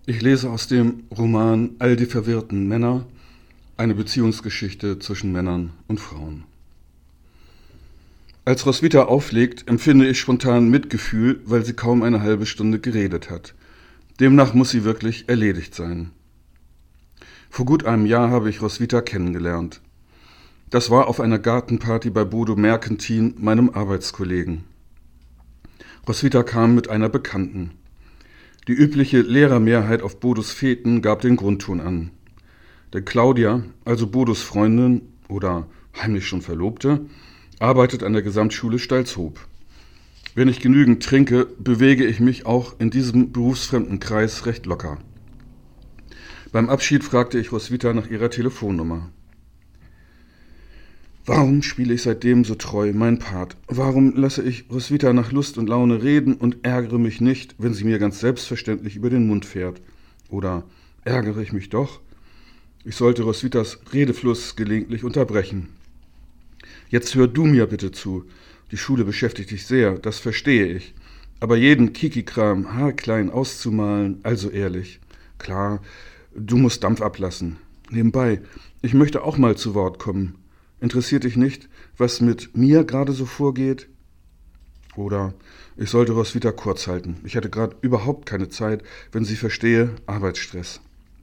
Ich lese aus dem Roman All die verwirrten Männer, eine Beziehungsgeschichte zwischen Männern und Frauen. Als Roswitha auflegt, empfinde ich spontan Mitgefühl, weil sie kaum eine halbe Stunde geredet hat. Demnach muss sie wirklich erledigt sein. Vor gut einem Jahr habe ich Roswitha kennengelernt. Das war auf einer Gartenparty bei Bodo Merkentin, meinem Arbeitskollegen. Roswitha kam mit einer Bekannten. Die übliche Lehrermehrheit auf Bodos Feten gab den Grundton an. Denn Claudia, also Bodos Freundin oder heimlich schon Verlobte, arbeitet an der Gesamtschule Stalzhoop. Wenn ich genügend trinke, bewege ich mich auch in diesem berufsfremden Kreis recht locker. Beim Abschied fragte ich Roswitha nach ihrer Telefonnummer. Warum spiele ich seitdem so treu mein Part? Warum lasse ich Roswitha nach Lust und Laune reden und ärgere mich nicht, wenn sie mir ganz selbstverständlich über den Mund fährt? Oder ärgere ich mich doch? Ich sollte Roswithas Redefluss gelegentlich unterbrechen. Jetzt hör du mir bitte zu. Die Schule beschäftigt dich sehr, das verstehe ich. Aber jeden Kiki-Kram haarklein auszumalen, also ehrlich. Klar, du musst Dampf ablassen. Nebenbei, ich möchte auch mal zu Wort kommen. Interessiert dich nicht, was mit mir gerade so vorgeht? Oder ich sollte Roswitha kurz halten. Ich hatte gerade überhaupt keine Zeit, wenn sie verstehe, Arbeitsstress.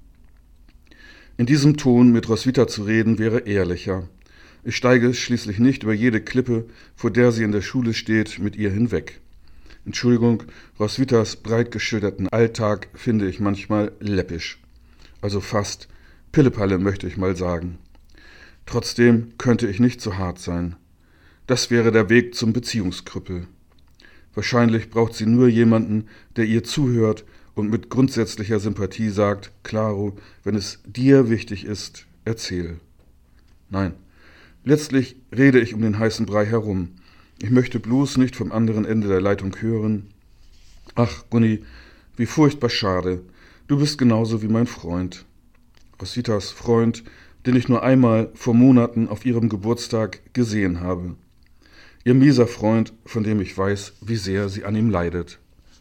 In diesem Ton mit Roswitha zu reden wäre ehrlicher. Ich steige schließlich nicht über jede Klippe, vor der sie in der Schule steht, mit ihr hinweg. Entschuldigung, Roswithas breit geschilderten Alltag finde ich manchmal läppisch. Also fast Pillepalle, möchte ich mal sagen. Trotzdem könnte ich nicht so hart sein. Das wäre der Weg zum Beziehungskrüppel. Wahrscheinlich braucht sie nur jemanden, der ihr zuhört und mit grundsätzlicher Sympathie sagt, Claro, wenn es dir wichtig ist, erzähl. Nein, letztlich rede ich um den heißen Brei herum. Ich möchte bloß nicht vom anderen Ende der Leitung hören. Ach, Gunni, wie furchtbar schade. Du bist genauso wie mein Freund. Roswithas Freund, den ich nur einmal vor Monaten auf ihrem Geburtstag gesehen habe. Ihr mieser Freund, von dem ich weiß, wie sehr sie an ihm leidet.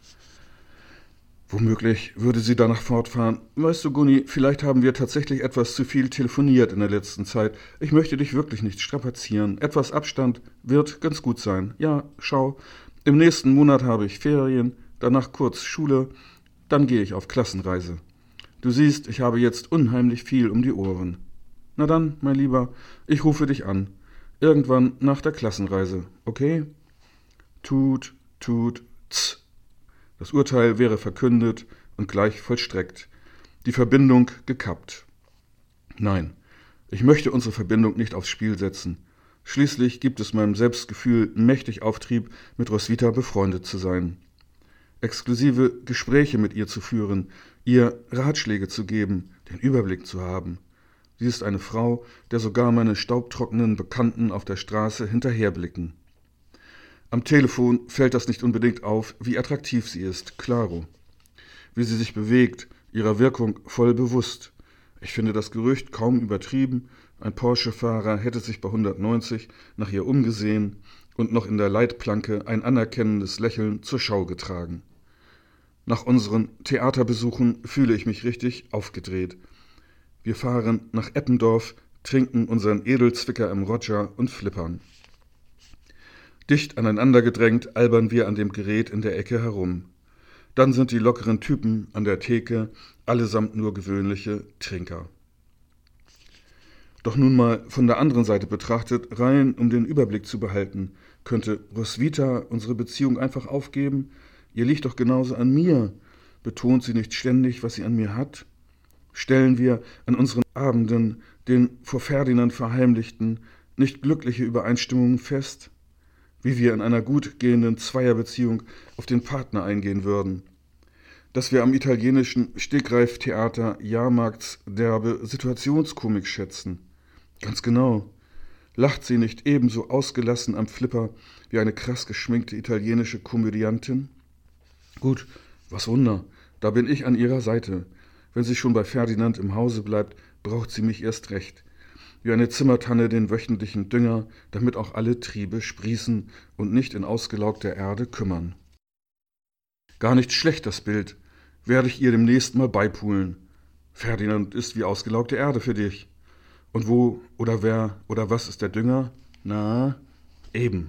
Womöglich würde sie danach fortfahren. Weißt du, Gunni, vielleicht haben wir tatsächlich etwas zu viel telefoniert in der letzten Zeit. Ich möchte dich wirklich nicht strapazieren. Etwas Abstand wird ganz gut sein. Ja, schau, im nächsten Monat habe ich Ferien, danach kurz Schule, dann gehe ich auf Klassenreise. Du siehst, ich habe jetzt unheimlich viel um die Ohren. Na dann, mein Lieber, ich rufe dich an. Irgendwann nach der Klassenreise, okay? Tut, tz. Das Urteil wäre verkündet und gleich vollstreckt. Die Verbindung gekappt. Nein, ich möchte unsere Verbindung nicht aufs Spiel setzen. Schließlich gibt es meinem Selbstgefühl mächtig Auftrieb, mit Roswitha befreundet zu sein. Exklusive Gespräche mit ihr zu führen, ihr Ratschläge zu geben, den Überblick zu haben. Sie ist eine Frau, der sogar meine staubtrockenen Bekannten auf der Straße hinterherblicken. Am Telefon fällt das nicht unbedingt auf, wie attraktiv sie ist, Claro. Wie sie sich bewegt, ihrer Wirkung voll bewusst. Ich finde das Gerücht kaum übertrieben, ein Porsche-Fahrer hätte sich bei 190 nach ihr umgesehen und noch in der Leitplanke ein anerkennendes Lächeln zur Schau getragen. Nach unseren Theaterbesuchen fühle ich mich richtig aufgedreht. Wir fahren nach Eppendorf, trinken unseren Edelzwicker im Roger und flippern. Dicht aneinander gedrängt albern wir an dem Gerät in der Ecke herum. Dann sind die lockeren Typen an der Theke allesamt nur gewöhnliche Trinker. Doch nun mal von der anderen Seite betrachtet, rein um den Überblick zu behalten, könnte Roswitha unsere Beziehung einfach aufgeben? Ihr liegt doch genauso an mir. Betont sie nicht ständig, was sie an mir hat? Stellen wir an unseren Abenden den vor Ferdinand verheimlichten, nicht glückliche Übereinstimmungen fest, wie wir in einer gut gehenden Zweierbeziehung auf den Partner eingehen würden, dass wir am italienischen Stegreiftheater Jahrmarktsderbe Situationskomik schätzen. Ganz genau. Lacht sie nicht ebenso ausgelassen am Flipper wie eine krass geschminkte italienische Komödiantin? Gut, was Wunder, da bin ich an ihrer Seite. Wenn sie schon bei Ferdinand im Hause bleibt, braucht sie mich erst recht. Wie eine Zimmertanne den wöchentlichen Dünger, damit auch alle Triebe sprießen und nicht in ausgelaugter Erde kümmern. Gar nicht schlecht das Bild. werde ich ihr demnächst mal beipulen. Ferdinand ist wie ausgelaugte Erde für dich. Und wo oder wer oder was ist der Dünger? Na, eben.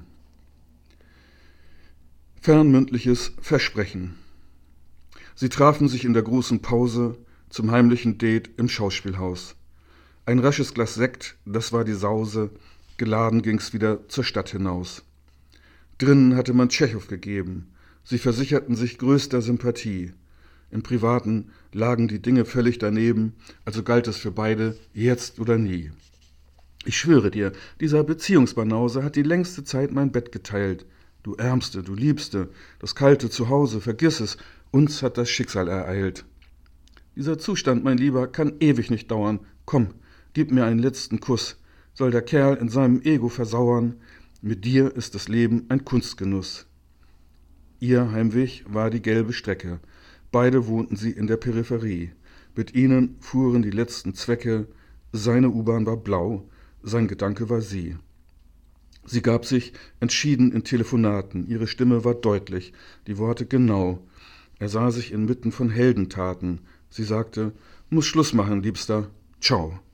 Fernmündliches Versprechen. Sie trafen sich in der großen Pause zum heimlichen Date im Schauspielhaus. Ein rasches Glas Sekt, das war die Sause, geladen ging's wieder zur Stadt hinaus. Drinnen hatte man Tschechow gegeben. Sie versicherten sich größter Sympathie. Im Privaten lagen die Dinge völlig daneben, also galt es für beide, jetzt oder nie. Ich schwöre dir, dieser Beziehungsbanause hat die längste Zeit mein Bett geteilt. Du Ärmste, du Liebste, das kalte Zuhause, vergiss es, uns hat das Schicksal ereilt. Dieser Zustand, mein Lieber, kann ewig nicht dauern. Komm, gib mir einen letzten Kuss. Soll der Kerl in seinem Ego versauern? Mit dir ist das Leben ein Kunstgenuss. Ihr Heimweg war die gelbe Strecke. Beide wohnten sie in der Peripherie. Mit ihnen fuhren die letzten Zwecke. Seine U-Bahn war blau, sein Gedanke war sie. Sie gab sich entschieden in Telefonaten. Ihre Stimme war deutlich, die Worte genau. Er sah sich inmitten von Heldentaten. Sie sagte, muss Schluss machen, Liebster. Ciao.